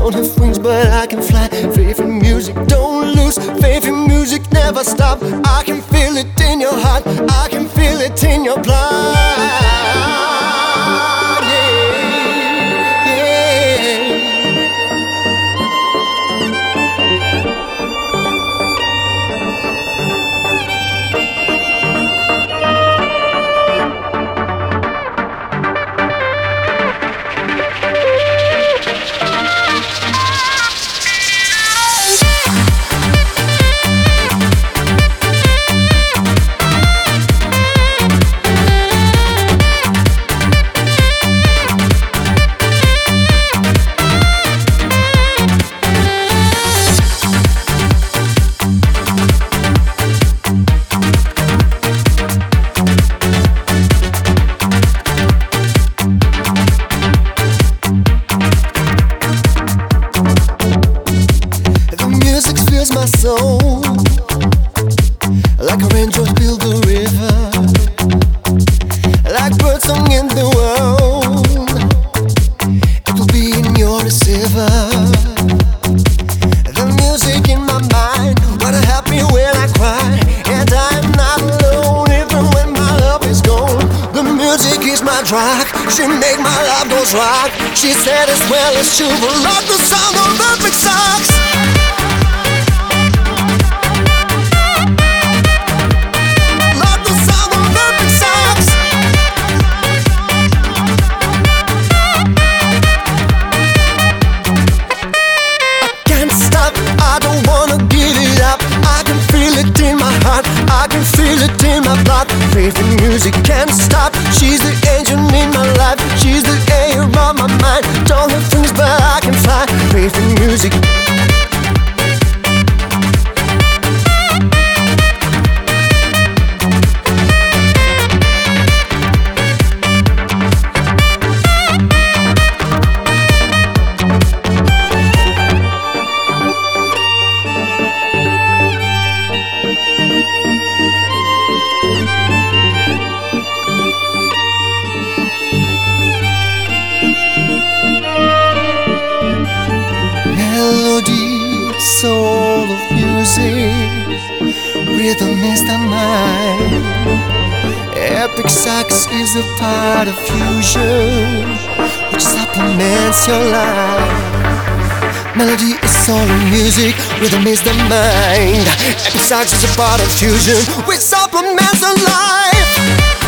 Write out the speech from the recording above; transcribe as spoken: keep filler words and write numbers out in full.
Don't have wings but I can fly. Faith in music, don't lose. Faith in music, never stop. I can feel it in your heart, I can feel it in your blood. My soul, like a raindrop fill the river, like bird song in the world. It will be in your receiver. The music in my mind, wanna help me when I cry, and I'm not alone even when my love is gone. The music is my drug, she make my love goes rock. She said as well as true, but love the sound of the big sax. I can feel it in my blood. Faith in music can't stop. She's the angel in my life. She's the air of my mind. Don't have wings but I can fly. Faith in music. Soul of music, rhythm is the mind. Epic sax is a part of fusion, which supplements your life. Melody is soul in music, rhythm is the mind. Epic sax is a part of fusion, which supplements the life.